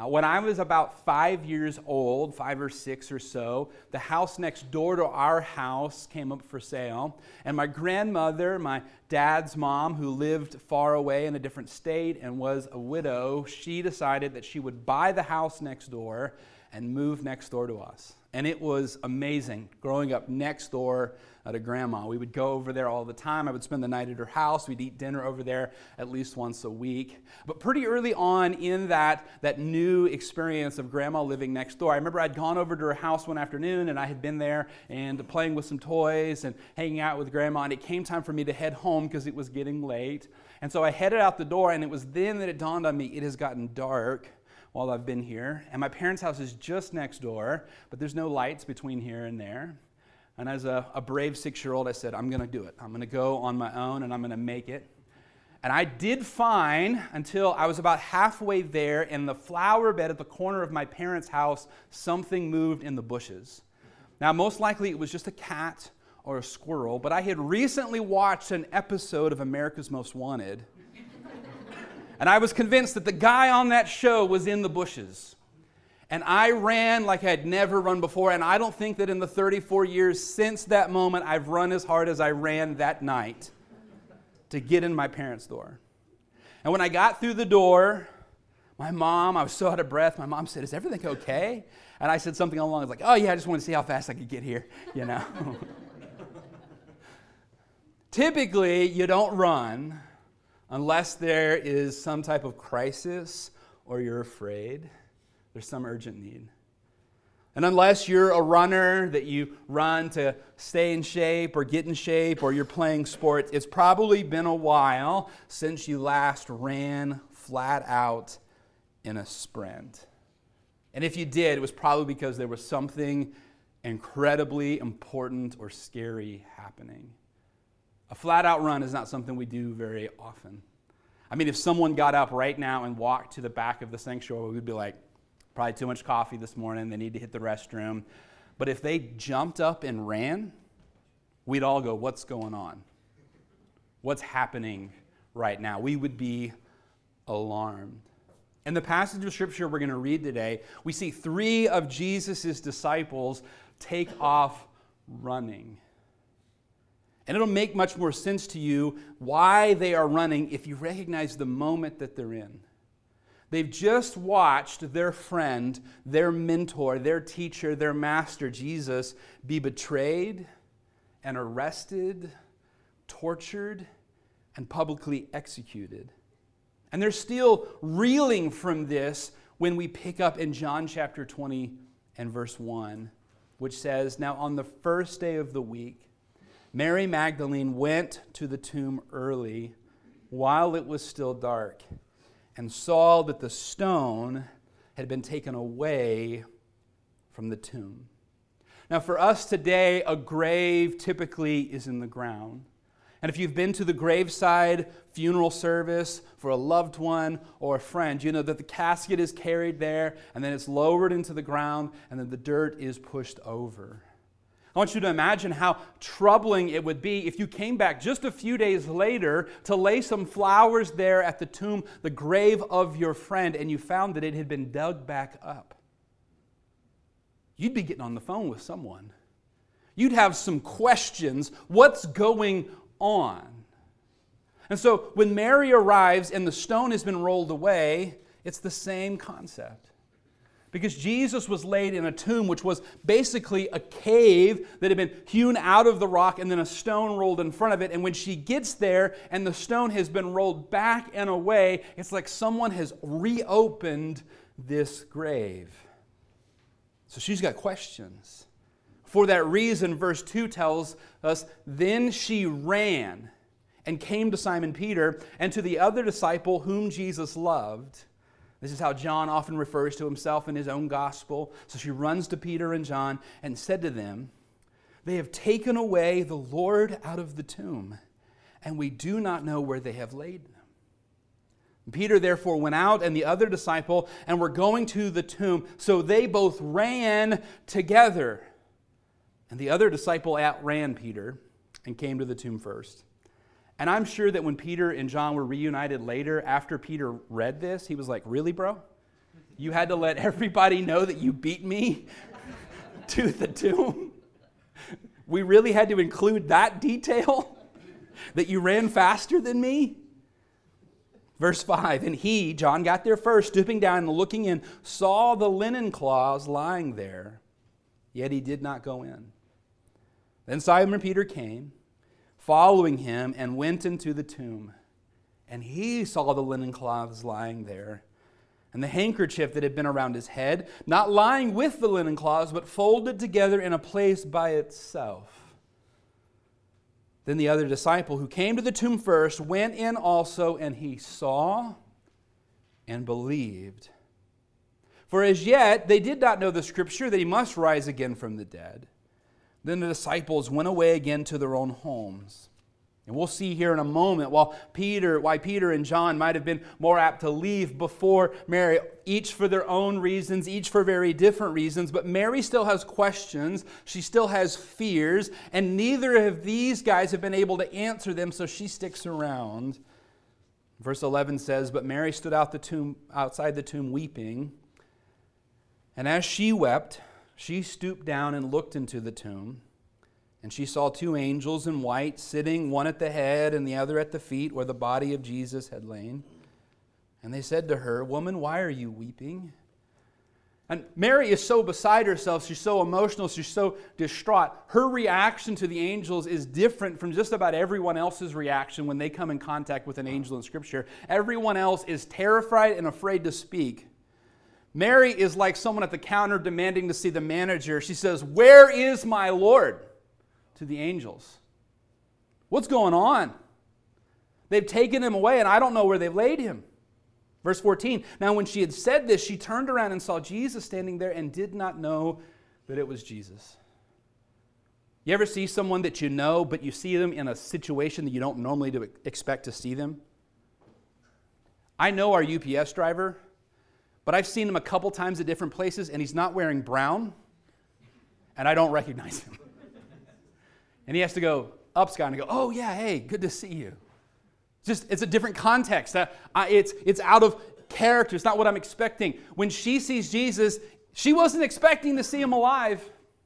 When I was about 5 years old, 5 or 6 or so, the house next door to our house came up for sale. And my grandmother, my dad's mom, who lived far away in a different state and was a widow, she decided that she would buy the house next door and move next door to us. And it was amazing growing up next door to Grandma. We would go over there all the time. I would spend the night at her house. We'd eat dinner over there at least once a week. But pretty early on in that new experience of Grandma living next door, I remember I'd gone over to her house one afternoon and I had been there and playing with some toys and hanging out with Grandma, and it came time for me to head home because it was getting late. And so I headed out the door, and it was then that it dawned on me, it has gotten dark while I've been here, and my parents' house is just next door, but there's no lights between here and there. And as a brave 6-year-old, I said, I'm going to do it. I'm going to go on my own, and I'm going to make it. And I did fine until I was about halfway there. In the flower bed at the corner of my parents' house, something moved in the bushes. Now, most likely it was just a cat or a squirrel, but I had recently watched an episode of America's Most Wanted, and I was convinced that the guy on that show was in the bushes. And I ran like I'd never run before, and I don't think that in the 34 years since that moment I've run as hard as I ran that night to get in my parents' door. And when I got through the door, I was so out of breath, my mom said, "Is everything okay?" And I said something along the lines like, "Oh yeah, I just wanted to see how fast I could get here," you know. Typically, you don't run unless there is some type of crisis or you're afraid. There's some urgent need. And unless you're a runner that you run to stay in shape or get in shape or you're playing sports, it's probably been a while since you last ran flat out in a sprint. And if you did, it was probably because there was something incredibly important or scary happening. A flat-out run is not something we do very often. I mean, if someone got up right now and walked to the back of the sanctuary, we'd be like, probably too much coffee this morning, they need to hit the restroom. But if they jumped up and ran, we'd all go, what's going on? What's happening right now? We would be alarmed. In the passage of Scripture we're going to read today, we see 3 of Jesus' disciples take off running. And it'll make much more sense to you why they are running if you recognize the moment that they're in. They've just watched their friend, their mentor, their teacher, their master, Jesus, be betrayed and arrested, tortured, and publicly executed. And they're still reeling from this when we pick up in John chapter 20 and verse 1, which says, "Now on the first day of the week, Mary Magdalene went to the tomb early while it was still dark and saw that the stone had been taken away from the tomb." Now for us today, a grave typically is in the ground. And if you've been to the graveside funeral service for a loved one or a friend, you know that the casket is carried there and then it's lowered into the ground and then the dirt is pushed over. I want you to imagine how troubling it would be if you came back just a few days later to lay some flowers there at the tomb, the grave of your friend, and you found that it had been dug back up. You'd be getting on the phone with someone. You'd have some questions. What's going on? And so when Mary arrives and the stone has been rolled away, it's the same concept. Because Jesus was laid in a tomb, which was basically a cave that had been hewn out of the rock and then a stone rolled in front of it. And when she gets there and the stone has been rolled back and away, it's like someone has reopened this grave. So she's got questions. For that reason, verse 2 tells us, "Then she ran and came to Simon Peter and to the other disciple whom Jesus loved." This is how John often refers to himself in his own gospel. So she runs to Peter and John and said to them, "They have taken away the Lord out of the tomb, and we do not know where they have laid him." Peter therefore went out and the other disciple and were going to the tomb. So they both ran together. And the other disciple outran Peter and came to the tomb first. And I'm sure that when Peter and John were reunited later, after Peter read this, he was like, "Really, bro? You had to let everybody know that you beat me to the tomb? We really had to include that detail? That you ran faster than me? Verse 5, and he, John, got there first, stooping down and looking in, saw the linen cloths lying there, yet he did not go in. Then Simon Peter came, following him, and went into the tomb. And he saw the linen cloths lying there, and the handkerchief that had been around his head, not lying with the linen cloths, but folded together in a place by itself. Then the other disciple who came to the tomb first went in also, and he saw and believed. For as yet they did not know the scripture that he must rise again from the dead. Then the disciples went away again to their own homes. And we'll see here in a moment why Peter and John might have been more apt to leave before Mary, each for their own reasons, each for very different reasons. But Mary still has questions, she still has fears, and neither of these guys have been able to answer them, so she sticks around. Verse 11 says, but Mary stood outside the tomb weeping, and as she wept, she stooped down and looked into the tomb. And she saw two angels in white sitting, one at the head and the other at the feet where the body of Jesus had lain. And they said to her, woman, why are you weeping? And Mary is so beside herself, she's so emotional, she's so distraught. Her reaction to the angels is different from just about everyone else's reaction when they come in contact with an angel in Scripture. Everyone else is terrified and afraid to speak. Mary is like someone at the counter demanding to see the manager. She says, where is my Lord? To the angels. What's going on? They've taken him away and I don't know where they've laid him. Verse 14, now when she had said this, she turned around and saw Jesus standing there and did not know that it was Jesus. You ever see someone that you know, but you see them in a situation that you don't normally expect to see them? I know our UPS driver, but I've seen him a couple times at different places and he's not wearing brown and I don't recognize him. And he has to go up, Scott, and go, oh, yeah, hey, good to see you. It's a different context. It's out of character. It's not what I'm expecting. When she sees Jesus, she wasn't expecting to see him alive.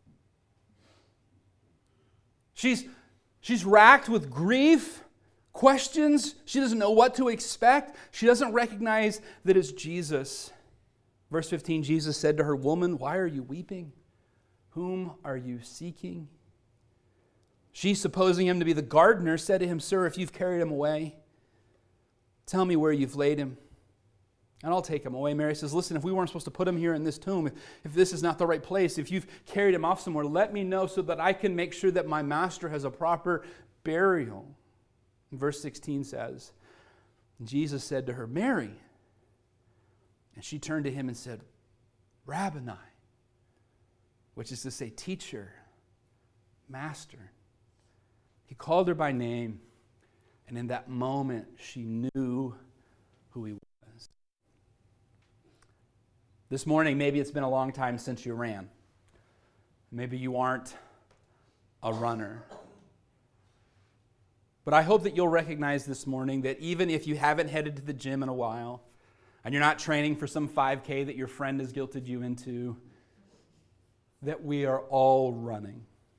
She's racked with grief, questions. She doesn't know what to expect. She doesn't recognize that it's Jesus. Verse 15, Jesus said to her, woman, why are you weeping? Whom are you seeking? She, supposing him to be the gardener, said to him, sir, if you've carried him away, tell me where you've laid him, and I'll take him away. Mary says, listen, if we weren't supposed to put him here in this tomb, if this is not the right place, if you've carried him off somewhere, let me know so that I can make sure that my master has a proper burial. And verse 16 says, Jesus said to her, Mary. And she turned to him and said, Rabboni, which is to say, teacher, master. He called her by name, and in that moment, she knew who he was. This morning, maybe it's been a long time since you ran. Maybe you aren't a runner. But I hope that you'll recognize this morning that even if you haven't headed to the gym in a while, and you're not training for some 5K that your friend has guilted you into, that we are all running.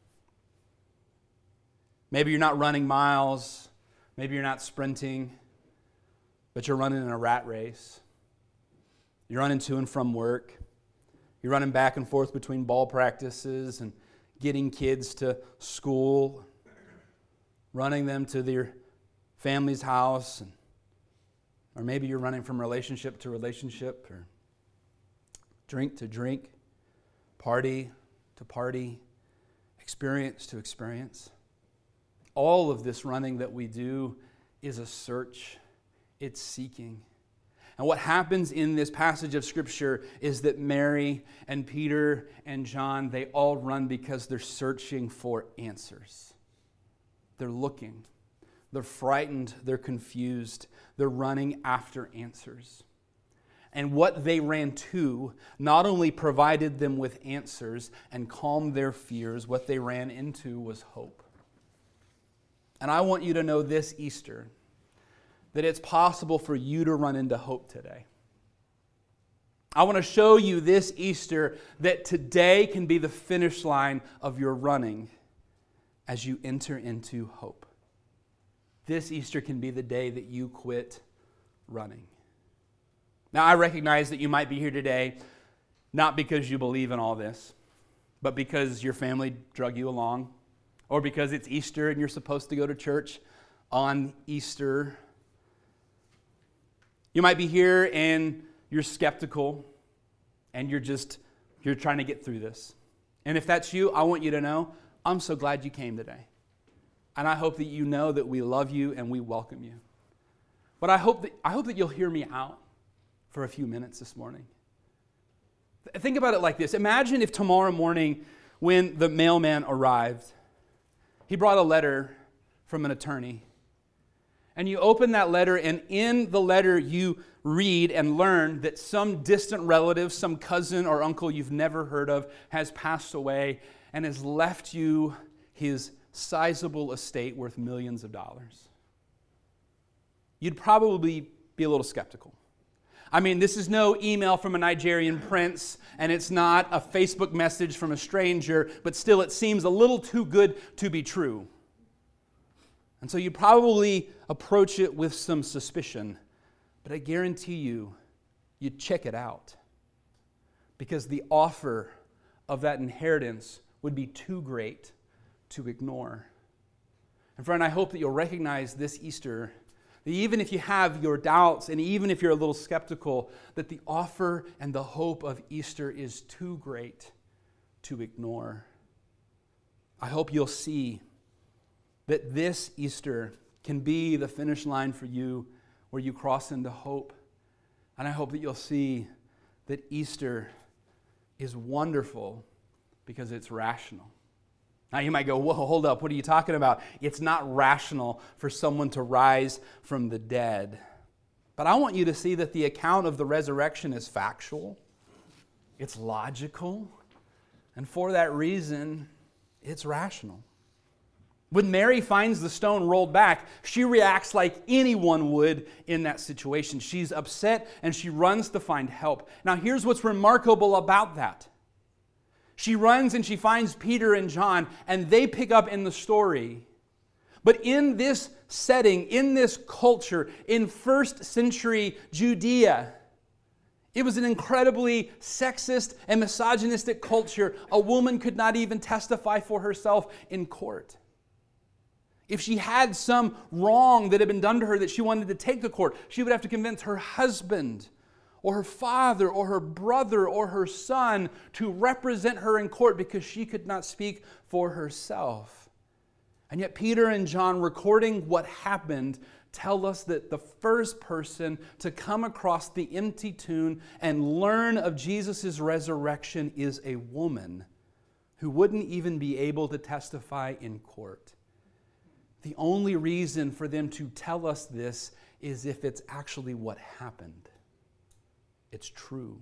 Maybe you're not running miles, maybe you're not sprinting, but you're running in a rat race. You're running to and from work. You're running back and forth between ball practices and getting kids to school, running them to their family's house, or maybe you're running from relationship to relationship, or drink to drink, party to party, experience to experience. All of this running that we do is a search. It's seeking. And what happens in this passage of Scripture is that Mary and Peter and John, they all run because they're searching for answers. They're looking. They're frightened. They're confused. They're running after answers. And what they ran to not only provided them with answers and calmed their fears, what they ran into was hope. And I want you to know this Easter that it's possible for you to run into hope today. I want to show you this Easter that today can be the finish line of your running as you enter into hope. This Easter can be the day that you quit running. Now, I recognize that you might be here today not because you believe in all this, but because your family drug you along, or because it's Easter and you're supposed to go to church on Easter. You might be here and you're skeptical and you're trying to get through this. And if that's you, I want you to know, I'm so glad you came today. And I hope that you know that we love you and we welcome you. But I hope that you'll hear me out for a few minutes this morning. Think about it like this. Imagine if tomorrow morning when the mailman arrived, he brought a letter from an attorney. And you open that letter, and in the letter you read and learn that some distant relative, some cousin or uncle you've never heard of, has passed away and has left you his sizable estate worth millions of dollars. You'd probably be a little skeptical. I mean, this is no email from a Nigerian prince, and it's not a Facebook message from a stranger, but still it seems a little too good to be true. And so you probably approach it with some suspicion, but I guarantee you'd check it out, because the offer of that inheritance would be too great to ignore. And friend, I hope that you'll recognize this Easter that even if you have your doubts and even if you're a little skeptical, that the offer and the hope of Easter is too great to ignore. I hope you'll see that this Easter can be the finish line for you where you cross into hope. And I hope that you'll see that Easter is wonderful because it's rational. Now you might go, whoa, hold up, what are you talking about? It's not rational for someone to rise from the dead. But I want you to see that the account of the resurrection is factual, it's logical, and for that reason, it's rational. When Mary finds the stone rolled back, she reacts like anyone would in that situation. She's upset and she runs to find help. Now here's what's remarkable about that. She runs and she finds Peter and John, and they pick up in the story. But in this setting, in this culture, in first century Judea, it was an incredibly sexist and misogynistic culture. A woman could not even testify for herself in court. If she had some wrong that had been done to her that she wanted to take to court, she would have to convince her husband or her father or her brother or her son to represent her in court because she could not speak for herself. And yet Peter and John, recording what happened, tell us that the first person to come across the empty tomb and learn of Jesus' resurrection is a woman who wouldn't even be able to testify in court. The only reason for them to tell us this is if it's actually what happened. It's true.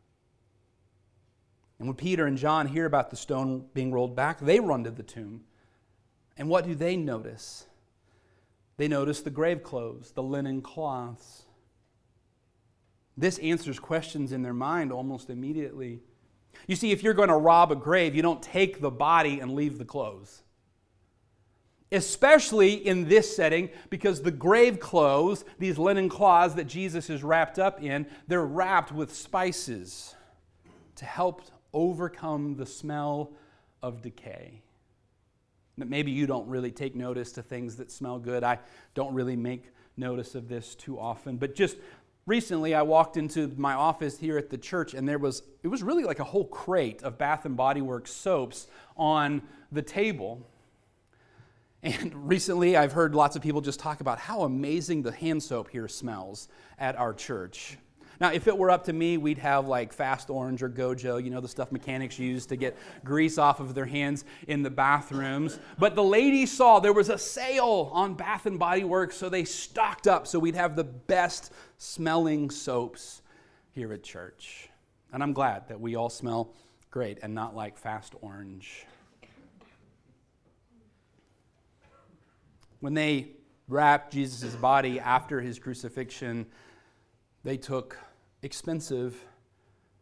And when Peter and John hear about the stone being rolled back, they run to the tomb. And what do they notice? They notice the grave clothes, the linen cloths. This answers questions in their mind almost immediately. You see, if you're going to rob a grave, you don't take the body and leave the clothes. Especially in this setting, because the grave clothes, these linen cloths that Jesus is wrapped up in, they're wrapped with spices to help overcome the smell of decay. Maybe you don't really take notice to things that smell good. I don't really make notice of this too often. But just recently, I walked into my office here at the church, and it was really like a whole crate of Bath & Body Works soaps on the table. And recently, I've heard lots of people just talk about how amazing the hand soap here smells at our church. Now, if it were up to me, we'd have like Fast Orange or Gojo, you know, the stuff mechanics use to get grease off of their hands in the bathrooms. But the ladies saw there was a sale on Bath & Body Works, so they stocked up so we'd have the best smelling soaps here at church. And I'm glad that we all smell great and not like Fast Orange. When they wrapped Jesus' body after his crucifixion, they took expensive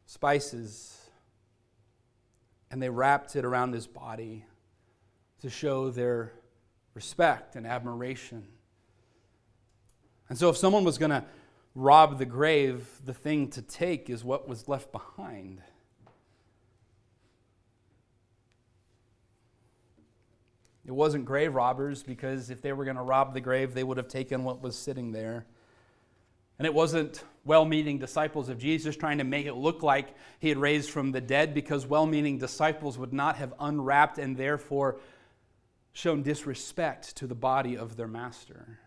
spices, and they wrapped it around his body to show their respect and admiration. And so if someone was going to rob the grave, the thing to take is what was left behind. It wasn't grave robbers, because if they were going to rob the grave, they would have taken what was sitting there. And it wasn't well-meaning disciples of Jesus trying to make it look like he had raised from the dead, because well-meaning disciples would not have unwrapped and therefore shown disrespect to the body of their master.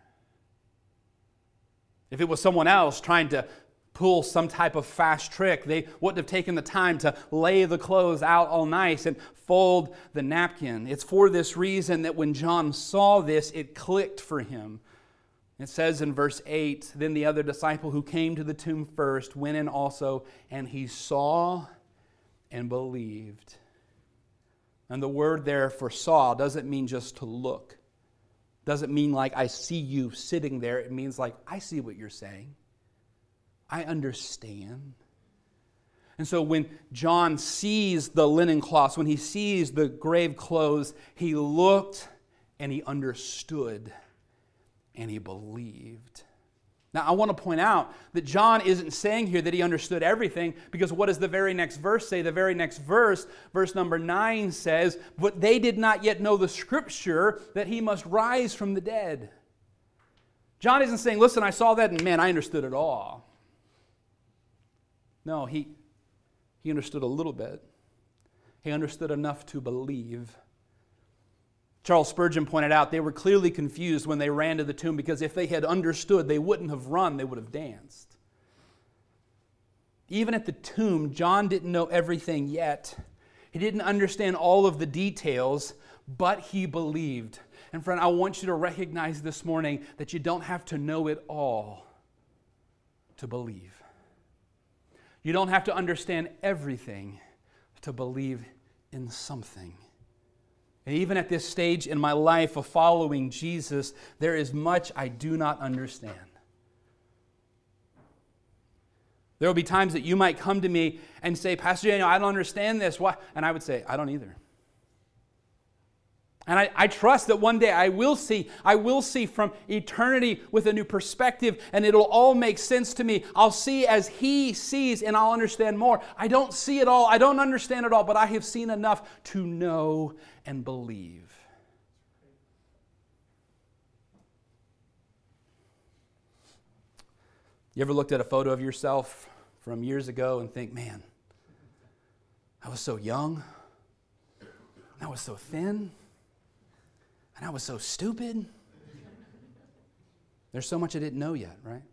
If it was someone else trying to pull some type of fast trick, they wouldn't have taken the time to lay the clothes out all nice and fold the napkin. It's for this reason that when John saw this, it clicked for him. It says in verse 8, then the other disciple who came to the tomb first went in also, and he saw and believed. And the word there for saw doesn't mean just to look. Doesn't mean like I see you sitting there. It means like I see what you're saying. I understand. And so when John sees the linen cloths, when he sees the grave clothes, he looked and he understood and he believed. Now, I want to point out that John isn't saying here that he understood everything, because what does the very next verse say? The very next verse, verse number 9 says, but they did not yet know the scripture that he must rise from the dead. John isn't saying, listen, I saw that and man, I understood it all. No, he understood a little bit. He understood enough to believe. Charles Spurgeon pointed out they were clearly confused when they ran to the tomb, because if they had understood, they wouldn't have run, they would have danced. Even at the tomb, John didn't know everything yet. He didn't understand all of the details, but he believed. And friend, I want you to recognize this morning that you don't have to know it all to believe. You don't have to understand everything to believe in something. And even at this stage in my life of following Jesus, there is much I do not understand. There will be times that you might come to me and say, Pastor Daniel, I don't understand this. Why? And I would say, I don't either. And I trust that one day I will see from eternity with a new perspective, and it'll all make sense to me. I'll see as He sees, and I'll understand more. I don't see it all, I don't understand it all, but I have seen enough to know and believe. You ever looked at a photo of yourself from years ago and think, man, I was so young, I was so thin, and I was so stupid. There's so much I didn't know yet, right?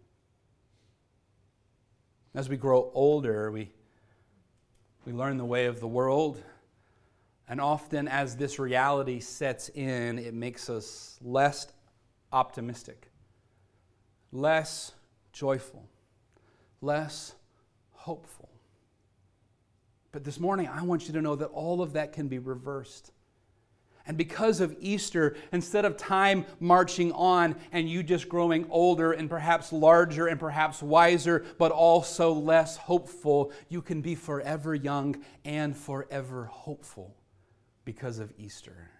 As we grow older, we learn the way of the world. And often as this reality sets in, it makes us less optimistic, less joyful, less hopeful. But this morning, I want you to know that all of that can be reversed. And because of Easter, instead of time marching on and you just growing older and perhaps larger and perhaps wiser, but also less hopeful, you can be forever young and forever hopeful because of Easter.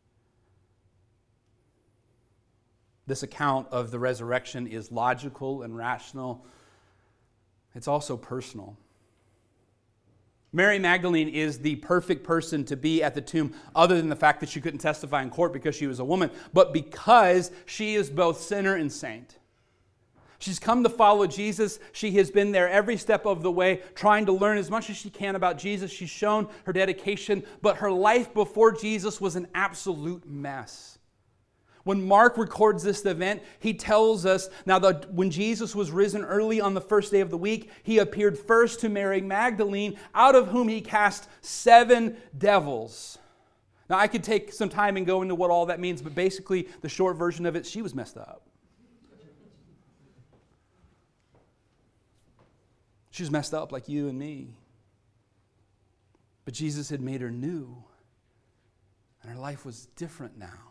This account of the resurrection is logical and rational. It's also personal. Mary Magdalene is the perfect person to be at the tomb, other than the fact that she couldn't testify in court because she was a woman, but because she is both sinner and saint. She's come to follow Jesus. She has been there every step of the way, trying to learn as much as she can about Jesus. She's shown her dedication, but her life before Jesus was an absolute mess. When Mark records this event, he tells us, now that when Jesus was risen early on the first day of the week, he appeared first to Mary Magdalene, out of whom he cast 7 devils. Now, I could take some time and go into what all that means, but basically, the short version of it, she was messed up. She was messed up like you and me. But Jesus had made her new, and her life was different now.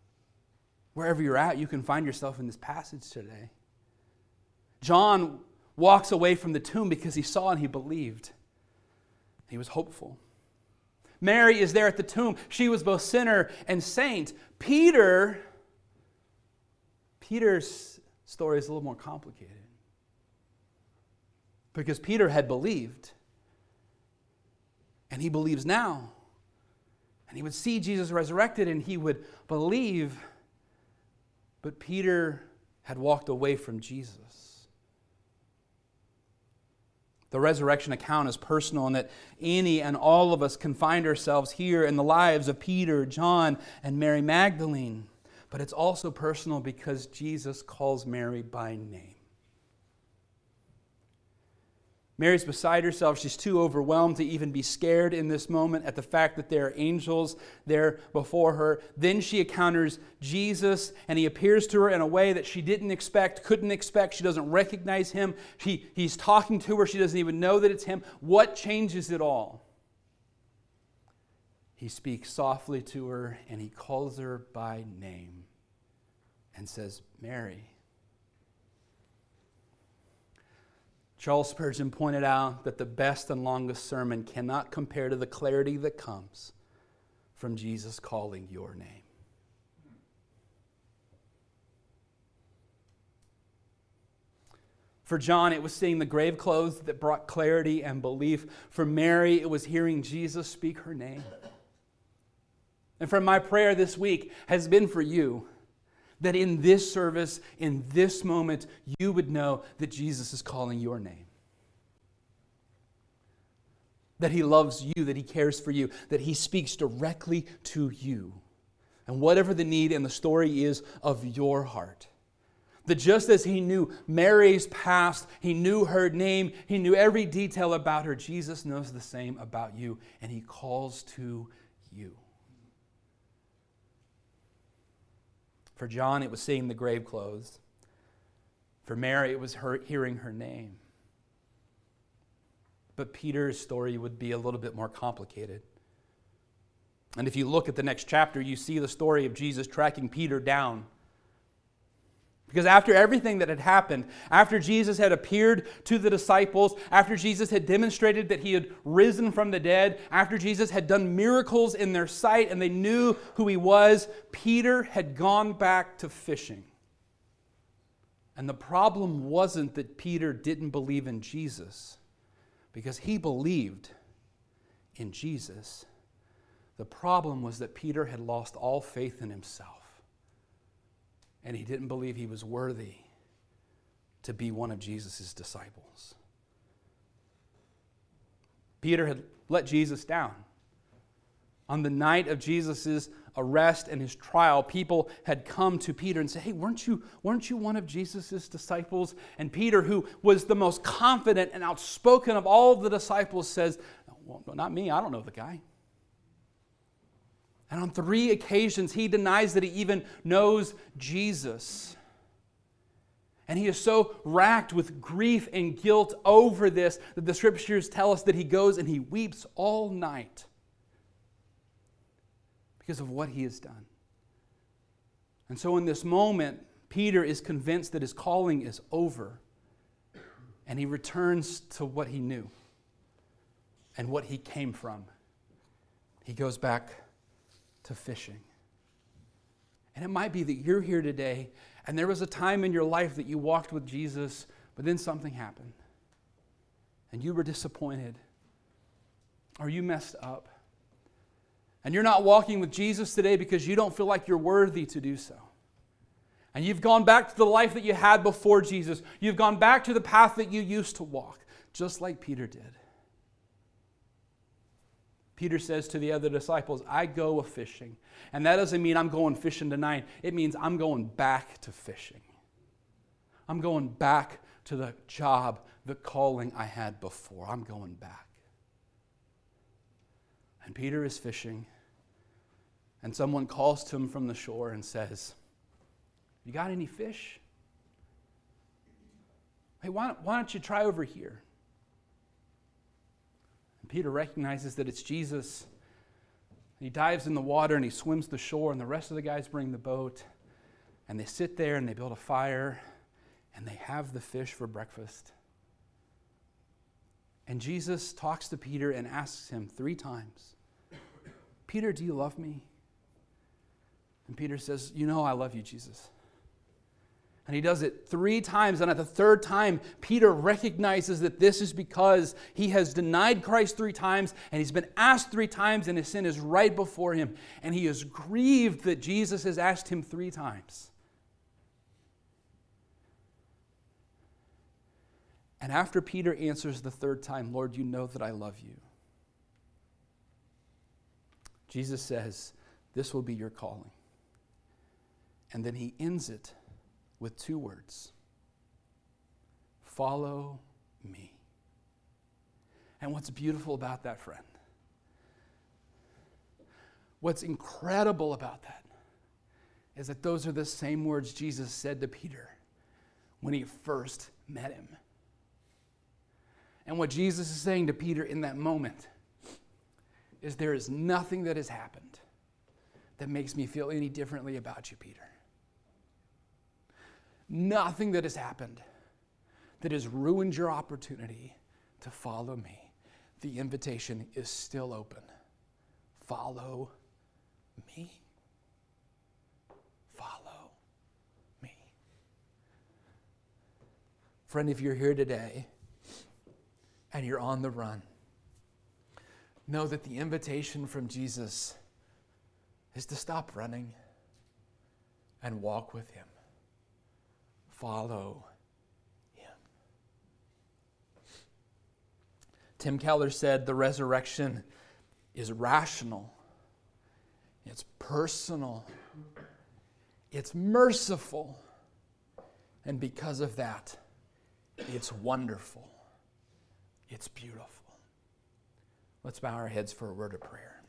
Wherever you're at, you can find yourself in this passage today. John walks away from the tomb because he saw and he believed. He was hopeful. Mary is there at the tomb. She was both sinner and saint. Peter's story is a little more complicated. Because Peter had believed. And he believes now. And he would see Jesus resurrected and he would believe. But Peter had walked away from Jesus. The resurrection account is personal in that any and all of us can find ourselves here in the lives of Peter, John, and Mary Magdalene. But it's also personal because Jesus calls Mary by name. Mary's beside herself. She's too overwhelmed to even be scared in this moment at the fact that there are angels there before her. Then she encounters Jesus, and he appears to her in a way that she couldn't expect. She doesn't recognize him. He's talking to her. She doesn't even know that it's him. What changes it all? He speaks softly to her, and he calls her by name and says, Mary. Charles Spurgeon pointed out that the best and longest sermon cannot compare to the clarity that comes from Jesus calling your name. For John, it was seeing the grave clothes that brought clarity and belief. For Mary, it was hearing Jesus speak her name. And from my prayer this week has been for you, that in this service, in this moment, you would know that Jesus is calling your name. That he loves you, that he cares for you, that he speaks directly to you. And whatever the need and the story is of your heart. That just as he knew Mary's past, he knew her name, he knew every detail about her, Jesus knows the same about you, and he calls to you. For John, it was seeing the grave clothes. For Mary, it was hearing her name. But Peter's story would be a little bit more complicated. And if you look at the next chapter, you see the story of Jesus tracking Peter down. Because after everything that had happened, after Jesus had appeared to the disciples, after Jesus had demonstrated that he had risen from the dead, after Jesus had done miracles in their sight and they knew who he was, Peter had gone back to fishing. And the problem wasn't that Peter didn't believe in Jesus, because he believed in Jesus. The problem was that Peter had lost all faith in himself. And he didn't believe he was worthy to be one of Jesus' disciples. Peter had let Jesus down. On the night of Jesus' arrest and his trial, people had come to Peter and said, hey, weren't you one of Jesus' disciples? And Peter, who was the most confident and outspoken of all of the disciples, says, well, not me, I don't know the guy. And on 3 occasions, he denies that he even knows Jesus. And he is so racked with grief and guilt over this that the scriptures tell us that he goes and he weeps all night because of what he has done. And so in this moment, Peter is convinced that his calling is over. And he returns to what he knew and what he came from. He goes back to fishing. And it might be that you're here today and there was a time in your life that you walked with Jesus, but then something happened. And you were disappointed. Or you messed up. And you're not walking with Jesus today because you don't feel like you're worthy to do so. And you've gone back to the life that you had before Jesus. You've gone back to the path that you used to walk, just like Peter did. Peter says to the other disciples, I go a-fishing. And that doesn't mean I'm going fishing tonight. It means I'm going back to fishing. I'm going back to the job, the calling I had before. I'm going back. And Peter is fishing. And someone calls to him from the shore and says, you got any fish? Hey, why don't you try over here? Peter recognizes that it's Jesus. He dives in the water and he swims the shore, and the rest of the guys bring the boat. And they sit there and they build a fire and they have the fish for breakfast. And Jesus talks to Peter and asks him 3 times, Peter, do you love me? And Peter says, you know I love you, Jesus. And he does it 3 times. And at the 3rd time, Peter recognizes that this is because he has denied Christ 3 times, and he's been asked 3 times, and his sin is right before him. And he is grieved that Jesus has asked him 3 times. And after Peter answers the 3rd time, Lord, you know that I love you, Jesus says, this will be your calling. And then he ends it with 2 words. Follow me. And what's beautiful about that, friend? What's incredible about that is that those are the same words Jesus said to Peter when he first met him. And what Jesus is saying to Peter in that moment is there is nothing that has happened that makes me feel any differently about you, Peter. Nothing that has happened that has ruined your opportunity to follow me. The invitation is still open. Follow me. Follow me. Friend, if you're here today and you're on the run, know that the invitation from Jesus is to stop running and walk with him. Follow him. Tim Keller said the resurrection is rational, it's personal, it's merciful, and because of that, it's wonderful. It's beautiful. Let's bow our heads for a word of prayer.